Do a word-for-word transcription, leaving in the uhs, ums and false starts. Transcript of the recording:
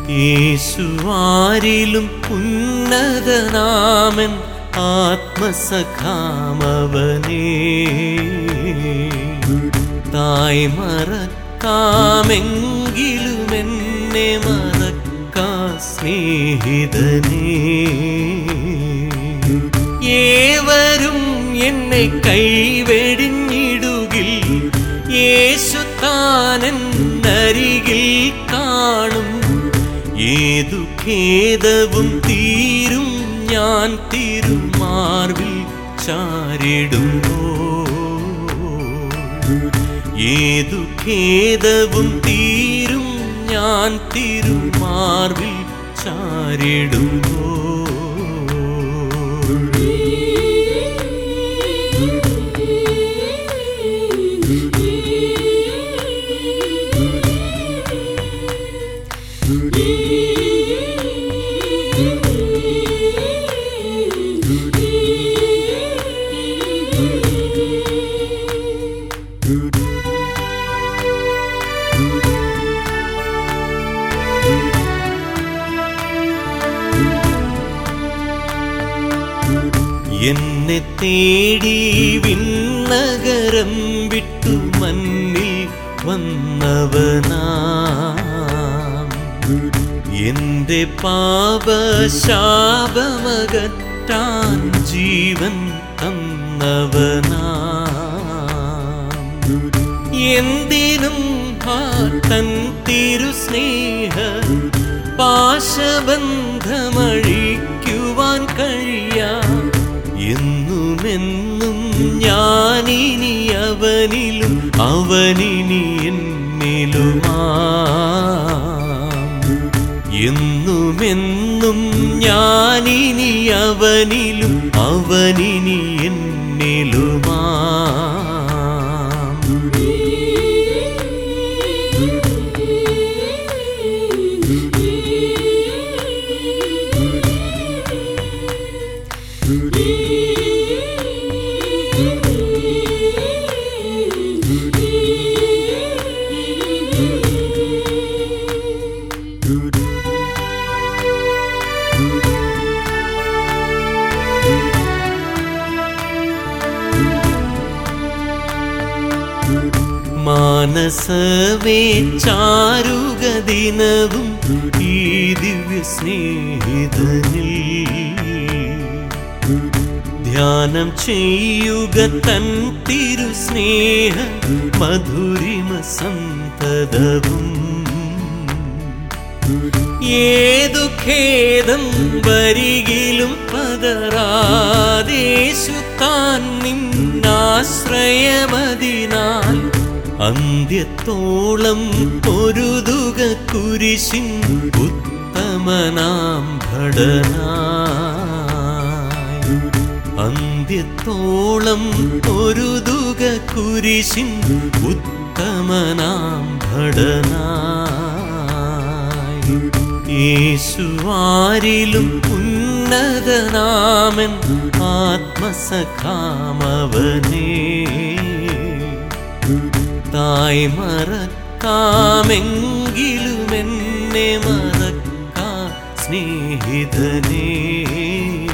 യേശുവാരിലും ഉന്നതനാമൻ ആത്മസഖാമവനേ. തായ് മറക്കാമെങ്കിലും എന്നെ മറക്കാ സ്നേഹിതനേ. ഏവരും എന്നെ കൈവെടിഞ്ഞിടുകിൽ യേശു താനെന്നരികിൽ കാണും. ഏതു ഖേദവും തീരും ഞാൻ തിരുമാർവിൽ ചാരിടുമ്പോൾ. ഏതു ഖേദവും തീരും ഞാൻ തിരുമാർവിൽ ചാരിടുമ്പോൾ. എന്നെ തേടി വിണ്ണകരം വിട്ടു മണ്ണിൽ വന്നവനാം. എന്റെ പാപശാപമകറ്റാൻ ജീവൻ തന്നവനാം. എന്തിനും തൻ തിരുസ്നേഹ പാശബന്ധമഴിക്കുവാൻ കഴിയാം. എന്നുമെന്നും ഞാനിനി അവനിലും അവനിനി എന്നിലുമാം. എന്നുമെന്നും ഞാനിനി അവനിലും അവനിനി എന്നിലുമാം. മാനസവേ ചാരുക ദിനവും ഈ ദിവ്യ സ്നേഹിതനിൽ. ധ്യാനം ചെയ്യുക തൻ തിരുസ്നേഹ മധുരിമ സന്തതവും. ഏതു ഖേദം വരികിലും പതറാദേശു താൻ നിന്നാശ്രയമതിനാൽ. അന്ത്യത്തോളം പൊരുതുക കുരിശിൻ ഉത്തമനാം ഭടനായി. അന്ത്യത്തോളം പൊരുതുക കുരിശിൻ ഉത്തമനാം ഭടനായി. യേശുവാരിലും ഉന്നതനാമൻ ആത്മസഖാമവനേ. തായ് മറക്കാമെങ്കിലും എന്നെ മറക്കാ സ്നേഹിതനേ.